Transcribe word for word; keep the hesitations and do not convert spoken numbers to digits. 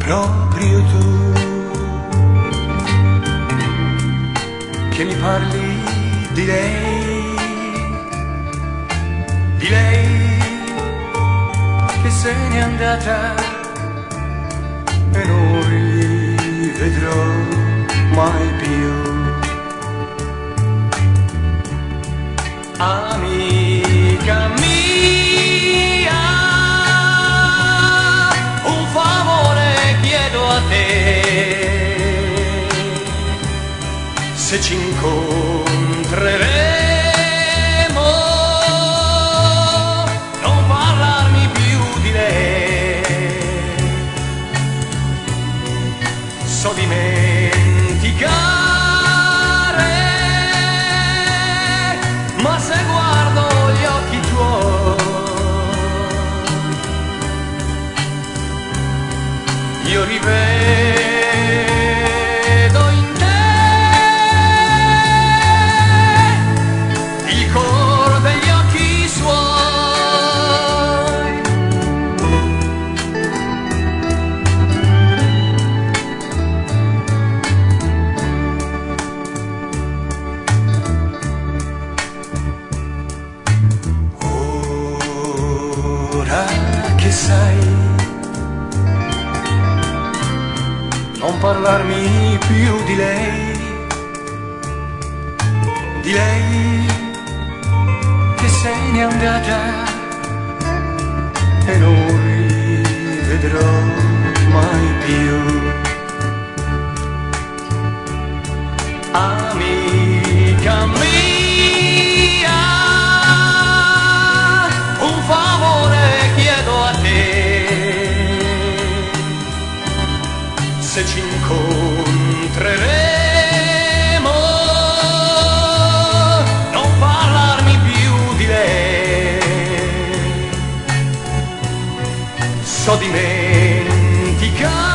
proprio tu che mi parli di lei, di lei che se n'è andata e non rivedrò mai più. Amica mia, un favore chiedo a te, se ci incontreremo non parlarmi più di lei, so dimenticare, ma se guardo gli occhi tuoi io rivedo in te il colore degli occhi suoi. Ora che sai non parlarmi più di lei, di lei che se n'è andata e non rivedrò mai più. Amica mia, un favore chiedo a te, se ci incontreremo non parlarmi più di lei, so dimenticare,